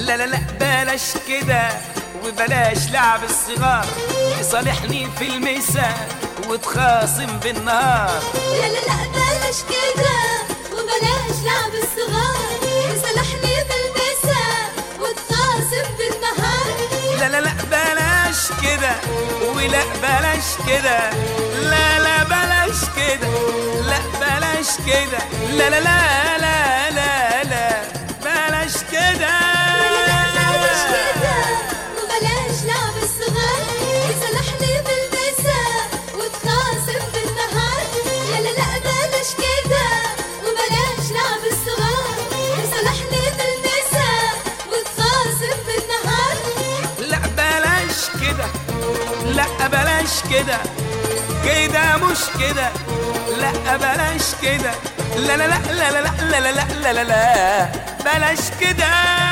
لا لا لا بلاش كده وبلاش لعب الصغار، تصالحني في المساء وتخاصم بالنهار. لا لا لا بلاش كده وبلاش لعب الصغار، تصالحني في المساء وتخاصم بالنهار. لا لا لا بلاش كده ولا بلاش كده، لا لا بلاش كده، لا بلاش كده، لا لا لا لا لا لا بلاش كده. بلاش كده وبلاش لعب الصغار، تصالحني في المساء وتخاصم بالنهار. لا لا لا بلاش كده وبلاش لعب الصغار، تصالحني في المساء وتخاصم بالنهار. لا بلاش كده، لا بلاش كده، كده مش كده، لا بلاش كده، لا لا لا لا لا لا لا لا لا لا بلاش كده.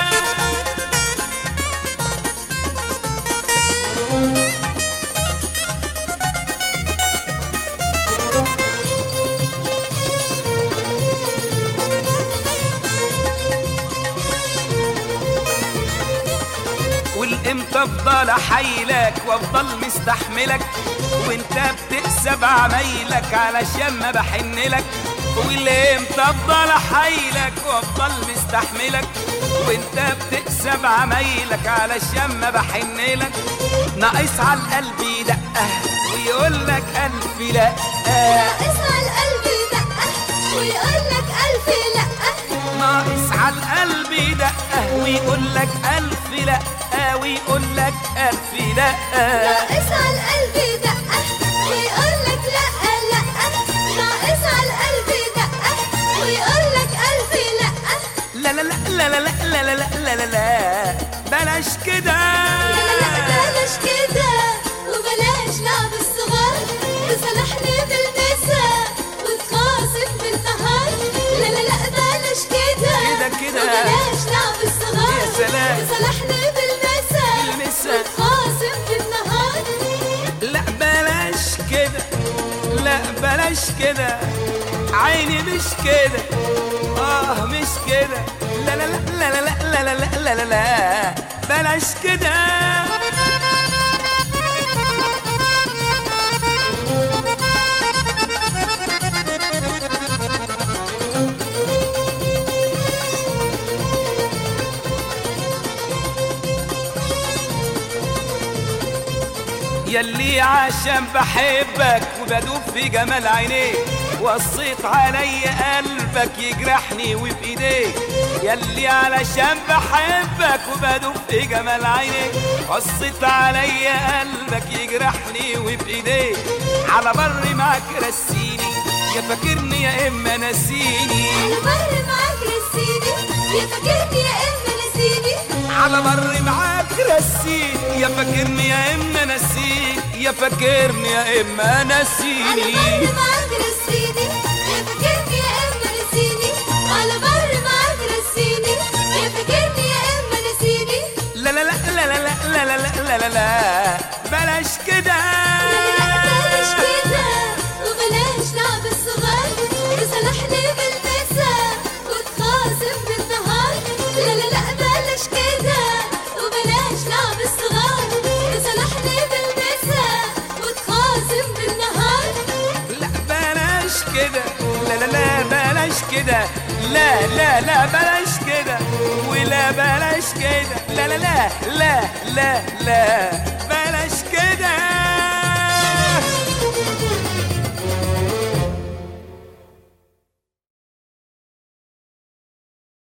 والامتى افضل احايلك وافضل مستحملك وانت بتكسب عمايلك علشان ما بحنلك. والامتى افضل احايلك وافضل مستحملك وانت بتكسب عمايلك علشان ما بحنلك. ناقص على القلب دقه ويقول لك الف لا، ناقص على القلب دقه ويقول لك الف لا، ناقص على القلب دقه ويقول لك الف لا، ويقول لك الف لا. ناقص على القلب دقه ويقول لك لا لا، ناقص على القلب دقه ويقول لك الف لا. لا لا لا لا لا لا لا لا لا لا لا بلاش كده. لا لا لا بلاش كده وبلاش لعب الصغار، تصالحني في المساء وتخاصم بالنهار. لا لا لا بلاش كده كده وبلاش لعب الصغار، يا سلام، تصالحني في المساء وتخاصم بالنهار. لا بلاش كده، لا بلاش كده، عيني مش كده، مش كده، لا لا لا لا لا لا لا لا لا لا بلاش كده. ياللي عشان بحبك وبدوب في جمال عينيك وصيت علي قلبك يجرحني وبإيديك. ياللي علشان بحبك وبدوب في جمال عينيك وصيت علي قلبك يجرحني وبإيديك. على بر معاك رسيني يا فاكرني يا إما نسيني، على بر معاك رسيني يا فاكرني يا إما نسيني، على بر معاك رسيني يا فاكرني يا إما نسيني، يا فاكرني يا إما نسيني. على بر معاك رسيني يا فاكرني يا إما نسيني، على بر معاك رسيني يا فاكرني يا إما نسيني. لا لا لا لا لا لا لا لا لا لا لا بلاش كده. بلاش كده وبلاش لعب الصغار، تصالحني بالمساء وتخاصم بالنهار. لا لا لا بلاش كده وبلاش لعب الصغار، تصالحني بالمساء وتخاصم بالنهار. لا بلاش كده، لا لا لا بلاش كده، لا لا لا بلاش كده ولا بلاش كده، لا لا لا لا لا لا